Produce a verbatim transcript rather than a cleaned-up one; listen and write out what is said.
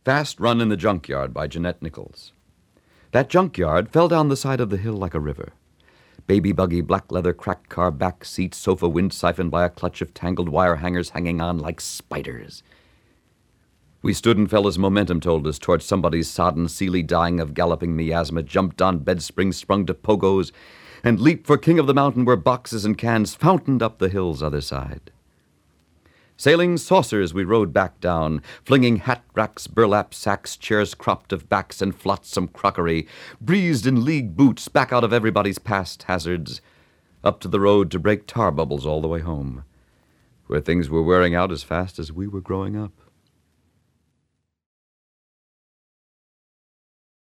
Fast Run in the Junkyard by Jeanette Nichols. That junkyard fell down the side of the hill like a river. Baby buggy, black leather, cracked car, back seat, sofa, wind siphoned by a clutch of tangled wire hangers hanging on like spiders. We stood and fell as momentum told us toward somebody's sodden Sealy dying of galloping miasma, jumped on bed springs, sprung to pogos, and leaped for King of the Mountain where boxes and cans fountained up the hill's other side. Sailing saucers we rode back down, flinging hat racks, burlap sacks, chairs cropped of backs and flotsam crockery, breezed in league boots back out of everybody's past hazards, up to the road to break tar bubbles all the way home, where things were wearing out as fast as we were growing up.